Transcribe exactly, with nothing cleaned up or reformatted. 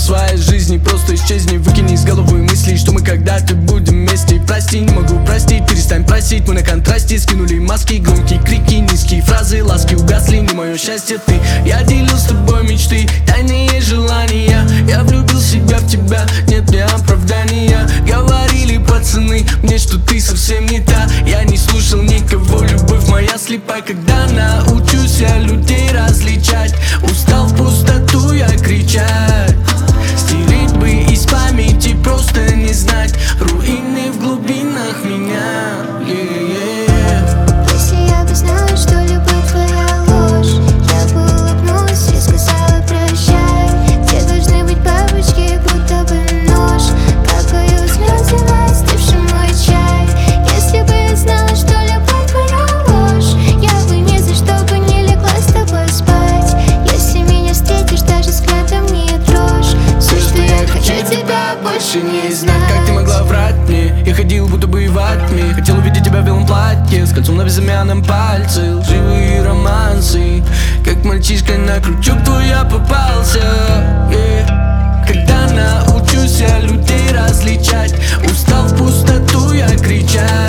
своей жизни. Просто исчезни, выкини из головы мысли, что мы когда-то будем вместе. Прости, не могу простить, перестань просить. Мы на контрасте скинули маски, громкие крики, низкие фразы, ласки угасли, не мое счастье ты. Я делил с тобой мечты, тайные желания. Я влюбил себя в тебя, нет мне оправдания. Говорили пацаны мне, что ты совсем не та. Я не слушал никого, любовь моя слепая. Когда научусь я людей различать, устал в пустоту я кричать. Стереть бы из памяти, просто не знать руины в глубинах меня. Yeah-yeah. Если я бы знала, что любовь твоя ложь, я бы улыбнулась и сказала прощай. Все должны быть бабочки, будто бы нож. Капаю слезы на остывший мой чай. Если бы я знала, что любовь твоя ложь, я бы ни за что бы не легла с тобой спать. Если меня встретишь, даже взглядом не дрожь. Все, что я хочу, тебя больше не знать. Как ты могла врать мне? Я ходил будто бы во тьме. Хотел увидеть тебя в белом платье, с кольцом на безымянном пальце. Лживые романсы, как мальчишка на крючок твой я попался. Yeah. Когда научусь я людей различать, устал в пустоту я кричать.